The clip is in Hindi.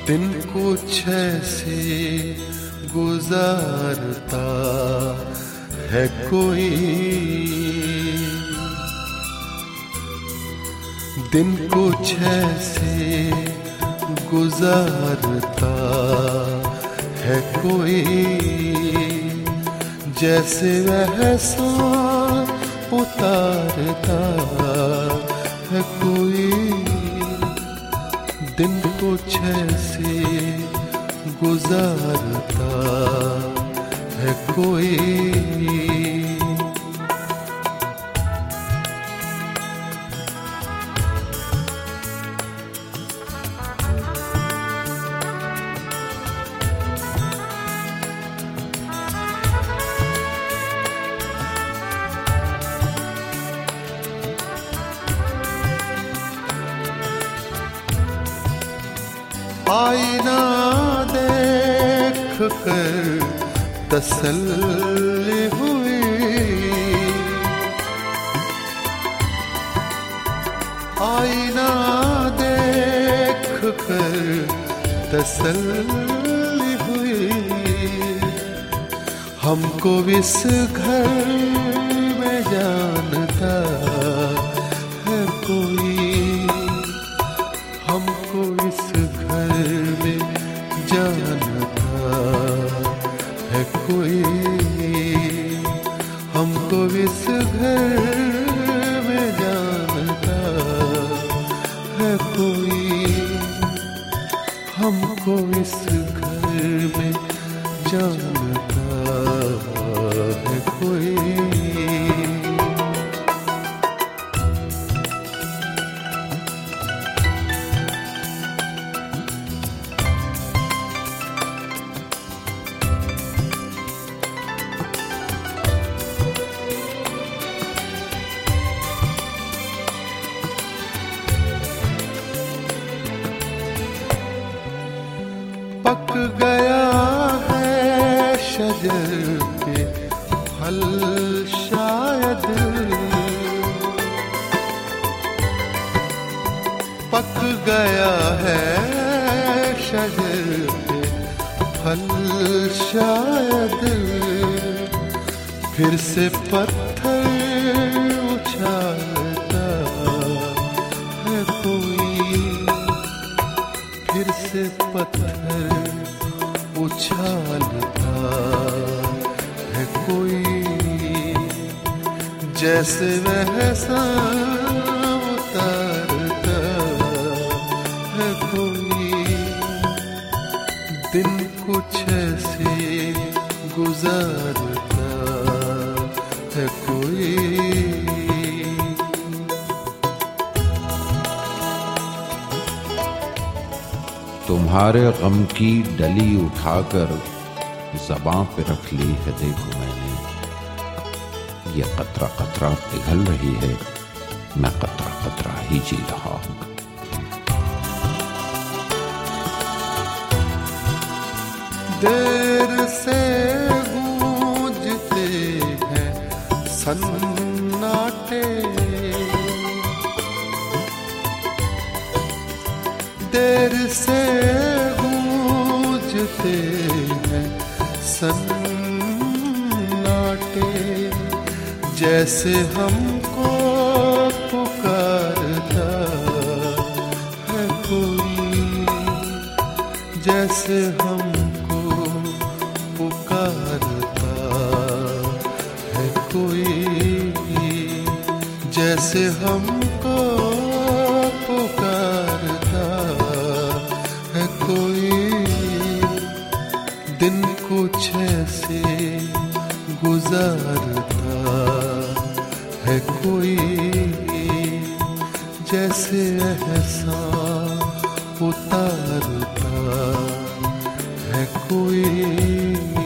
दिन कुछ ऐसे गुजारता है कोई, दिन कुछ ऐसे गुजारता है कोई, जैसे वह सांस उतारता है कोई। दिन कुछ ऐसे गुजारता है कोई। आईना देख कर तसल्ली हुई, आईना देख कर तसल्ली हुई। हमको इस घर में जानता है कोई, हमको इस घर में जानता है कोई, हमको इस घर में जानता है कोई, हमको इस घर में जानता है कोई। पक गया है शजर पे फल शायद, पक गया है शजर पे फल शायद, फिर से पत्थर उछालता है कोई, फिर से पत्थर उछालता है कोई, जैसे वह सांस उतारता है कोई। दिन कुछ ऐसे गुजारता है कोई। तुम्हारे गम की डली उठाकर ज़बां पे रख ली है देखो मैंने, ये कतरा कतरा पिघल रही है, मैं कतरा कतरा ही जी रहा हूँ। देर से गूंजते हैं सन्नाटे, देर से गूंजते हैं सन्नाटे, जैसे हमको पुकारता है कोई, जैसे हमको पुकारता है कोई, जैसे हमको पुकारता है कोई। दिन कुछ ऐसे गुजारता है कोई, जैसे एहसास उतारता है कोई।